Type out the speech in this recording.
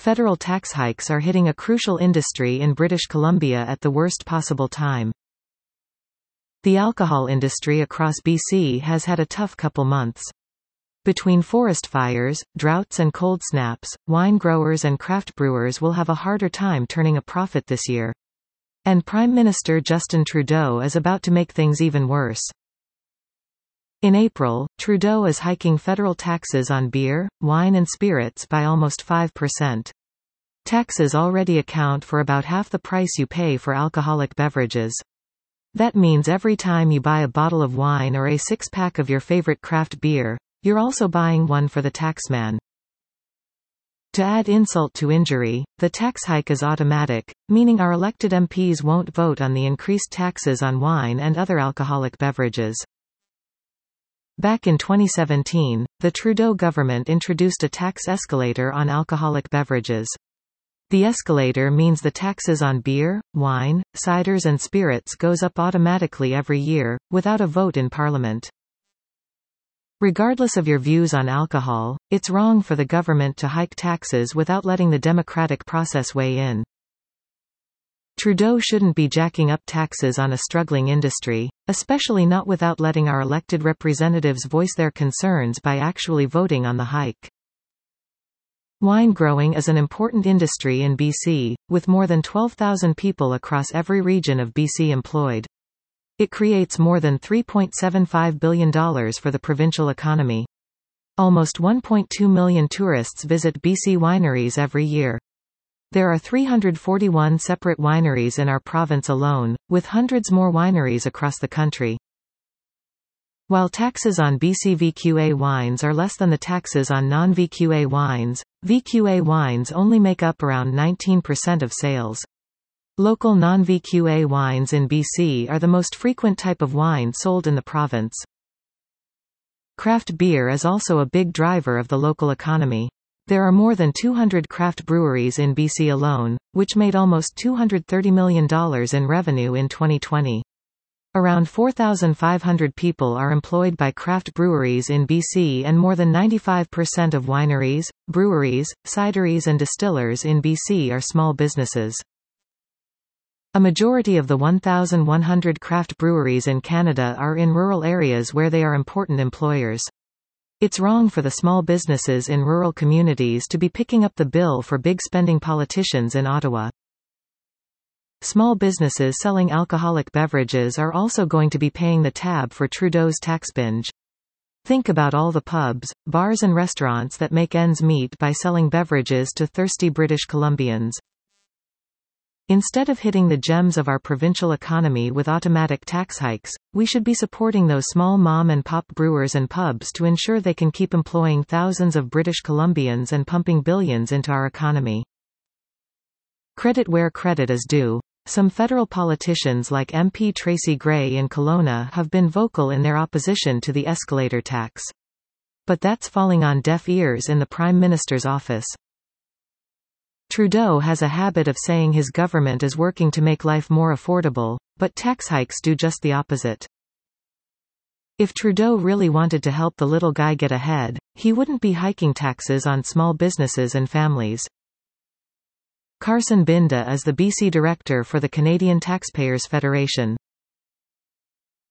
federal tax hikes are hitting a crucial industry in British Columbia at the worst possible time. The alcohol industry across BC has had a tough couple months. Between forest fires, droughts and cold snaps, wine growers and craft brewers will have a harder time turning a profit this year. And Prime Minister Justin Trudeau is about to make things even worse. In April, Trudeau is hiking federal taxes on beer, wine and spirits by almost 5%. Taxes already account for about half the price you pay for alcoholic beverages. That means every time you buy a bottle of wine or a six-pack of your favorite craft beer, you're also buying one for the taxman. To add insult to injury, the tax hike is automatic, meaning our elected MPs won't vote on the increased taxes on wine and other alcoholic beverages. Back in 2017, the Trudeau government introduced a tax escalator on alcoholic beverages. The escalator means the taxes on beer, wine, ciders and spirits goes up automatically every year, without a vote in Parliament. Regardless of your views on alcohol, it's wrong for the government to hike taxes without letting the democratic process weigh in. Trudeau shouldn't be jacking up taxes on a struggling industry, especially not without letting our elected representatives voice their concerns by actually voting on the hike. Wine growing is an important industry in BC, with more than 12,000 people across every region of BC employed. It creates more than $3.75 billion for the provincial economy. Almost 1.2 million tourists visit BC wineries every year. There are 341 separate wineries in our province alone, with hundreds more wineries across the country. While taxes on BC VQA wines are less than the taxes on non-VQA wines, VQA wines only make up around 19% of sales. Local non-VQA wines in BC are the most frequent type of wine sold in the province. Craft beer is also a big driver of the local economy. There are more than 200 craft breweries in BC alone, which made almost $230 million in revenue in 2020. Around 4,500 people are employed by craft breweries in BC, and more than 95% of wineries, breweries, cideries and distillers in BC are small businesses. A majority of the 1,100 craft breweries in Canada are in rural areas where they are important employers. It's wrong for the small businesses in rural communities to be picking up the bill for big-spending politicians in Ottawa. Small businesses selling alcoholic beverages are also going to be paying the tab for Trudeau's tax binge. Think about all the pubs, bars and restaurants that make ends meet by selling beverages to thirsty British Columbians. Instead of hitting the gems of our provincial economy with automatic tax hikes, we should be supporting those small mom-and-pop brewers and pubs to ensure they can keep employing thousands of British Columbians and pumping billions into our economy. Credit where credit is due. Some federal politicians like MP Tracy Gray in Kelowna have been vocal in their opposition to the escalator tax. But that's falling on deaf ears in the Prime Minister's office. Trudeau has a habit of saying his government is working to make life more affordable, but tax hikes do just the opposite. If Trudeau really wanted to help the little guy get ahead, he wouldn't be hiking taxes on small businesses and families. Carson Binda is the BC director for the Canadian Taxpayers Federation.